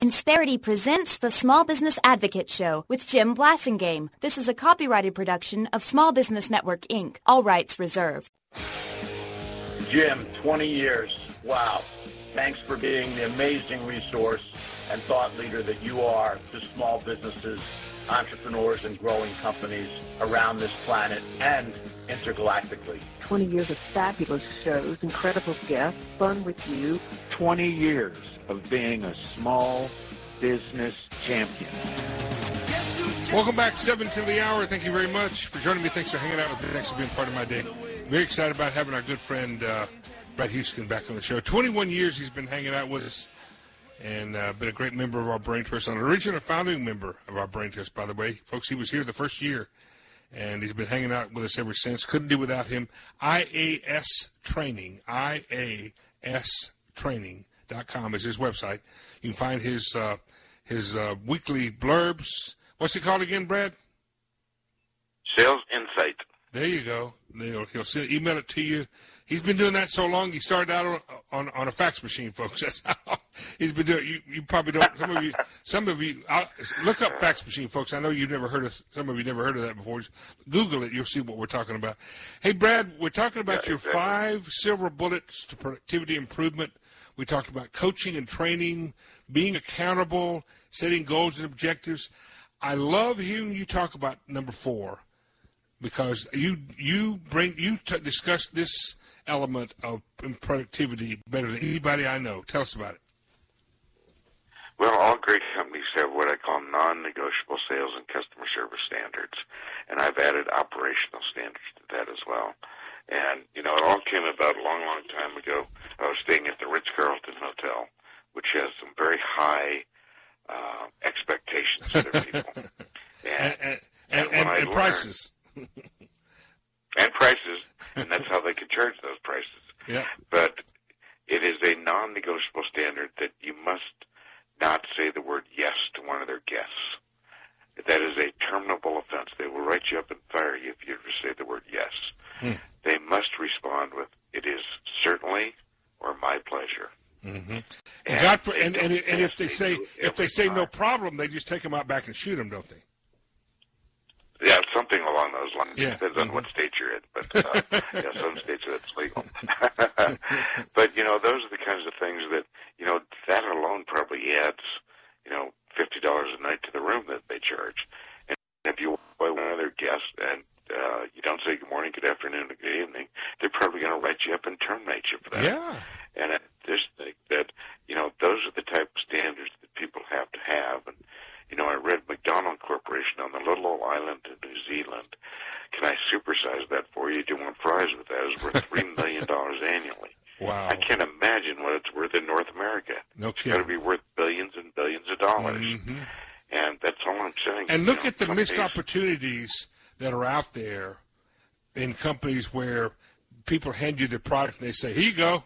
Insperity presents the Small Business Advocate Show with Jim Blasingame. This is a copyrighted production of Small Business Network, Inc. All rights reserved. Jim, 20 years. Wow. Thanks for being the amazing resource and thought leader that you are to small businesses, entrepreneurs, and growing companies around this planet and intergalactically. 20 years of fabulous shows, incredible guests, fun with you. 20 years of being a small business champion. Welcome back, 7 to the hour. Thank you very much for joining me. Thanks for hanging out with me. Thanks for being part of my day. Very excited about having our good friend Brad Houston back on the show. 21 years he's been hanging out with us and been a great member of our Brain Trust, an original founding member of our Brain Trust, by the way. Folks, he was here the first year, and he's been hanging out with us ever since. Couldn't do without him. IAS Training, IAStraining.com is his website. You can find his weekly blurbs. What's it called again, Brad? Sales Insight. There you go. He'll email it to you. He's been doing that so long. He started out on a fax machine, folks. That's how he's been doing. You probably don't. Some of you, look up fax machine, folks. I know you've never heard of. Some of you never heard of that before. Just Google it. You'll see what we're talking about. Hey, Brad, we're talking about your 5 silver bullets to productivity improvement. We talked about coaching and training, being accountable, setting goals and objectives. I love hearing you talk about number 4 because you discuss this element of productivity better than anybody I know. Tell us about it. Well, all great companies have what I call non-negotiable sales and customer service standards, and I've added operational standards to that as well. And, it all came about a long, long time ago. I was staying at the Ritz-Carlton Hotel, which has some very high expectations for their people. And prices. And prices, and that's how they can charge those prices. Yeah. But it is a non-negotiable standard that you must not say the word yes to one of their guests. That is a terminable offense. They will write you up and fire you if you ever say the word yes. They must respond with, it is certainly or my pleasure. Mm-hmm. And if they say no problem, they just take them out back and shoot them, don't they? Yeah, something along those lines. Yeah. Depends on what state you're in, but some states that's legal. But those are the kinds of things that that alone probably adds $50 a night to the room that they charge. And if you walk by one of their guests and you don't say good morning, good afternoon, or good evening, they're probably going to write you up and terminate you for that. Yeah. And I just think that those are the type of standards that people have to have. And I read McDonald Corporation on the little old island of New Zealand. Can I supersize that for you? Do you want fries with that? It's worth $3 million annually. Wow. I can't imagine what it's worth in North America. No kidding. It's got to be worth billions and billions of dollars. Mm-hmm. And that's all I'm saying. And look at the missed opportunities that are out there in companies where people hand you the product and they say, here you go.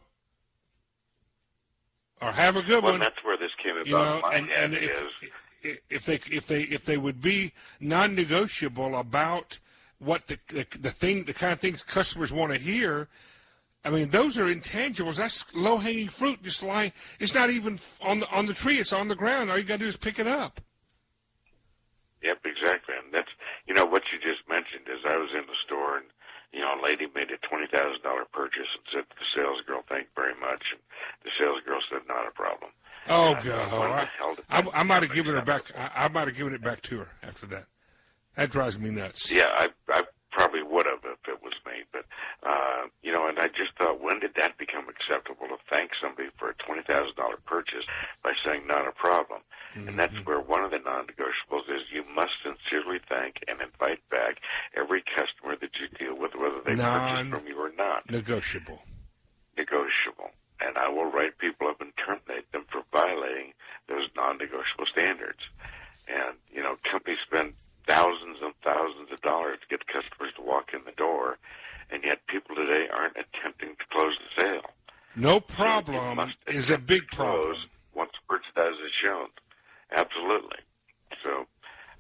Or have a good one. Well, that's where this came about. And if they would be non-negotiable about what the kind of things customers want to hear, I mean, those are intangibles. That's low-hanging fruit, just lying. It's not even on the tree. It's on the ground. All you got to do is pick it up. Yep, exactly. And that's what you just mentioned is I was in the store and a lady made a $20,000 purchase and said to the sales girl, "Thank you very much." And the sales girl said, "Not a problem." Oh God! I might have given her back. I might have given it back to her after that. That drives me nuts. Yeah, I probably would have if it was me. But and I just thought, when did that become acceptable to thank somebody for a $20,000 purchase by saying "not a problem"? Mm-hmm. And that's where one of the non-negotiables is you must sincerely thank and invite back every customer that you deal with, whether they purchase from you or not. Negotiable. And I will write people up and terminate them for violating those non-negotiable standards. And, companies spend thousands and thousands of dollars to get customers to walk in the door, and yet people today aren't attempting to close the sale. No problem is a big problem. Once merchandise is shown. Absolutely. So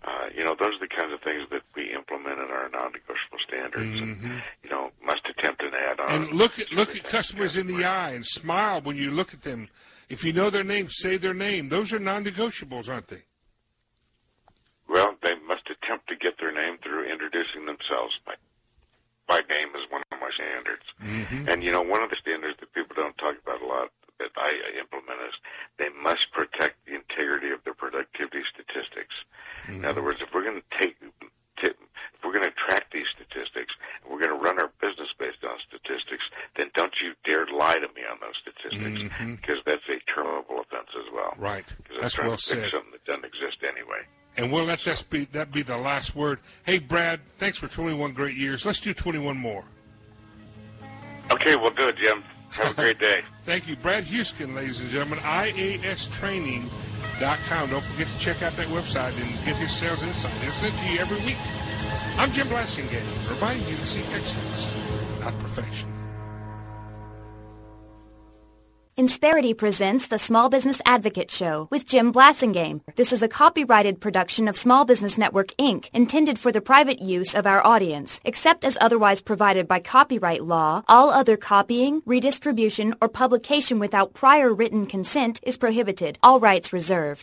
Those are the kinds of things that we implement in our non-negotiable standards. And, must attempt an add-on. And look at customers in the eye and smile when you look at them. If you know their name, say their name. Those are non-negotiables, aren't they? Well, they must attempt to get their name through introducing themselves. My name is one of my standards. Mm-hmm. And, one of the standards that people don't talk about a lot that I implement is they must protect the integrity of their productivity statistics. Mm-hmm. In other words, if we're going to track these statistics, and we're going to run our business based on statistics, then don't you dare lie to me on those statistics, because that's a terminable offense as well. Right. That's well said. Something that doesn't exist anyway. And we'll let that be the last word. Hey, Brad, thanks for 21 great years. Let's do 21 more. Okay, we'll do it, Jim. Have a great day. Thank you. Brad Huesken, ladies and gentlemen, IAStraining.com. Don't forget to check out that website and get his sales insight. It's sent to you every week. I'm Jim Blasingame, reminding you to seek excellence, not perfection. Insperity presents the Small Business Advocate Show with Jim Blasingame. This is a copyrighted production of Small Business Network, Inc., intended for the private use of our audience. Except as otherwise provided by copyright law, all other copying, redistribution, or publication without prior written consent is prohibited. All rights reserved.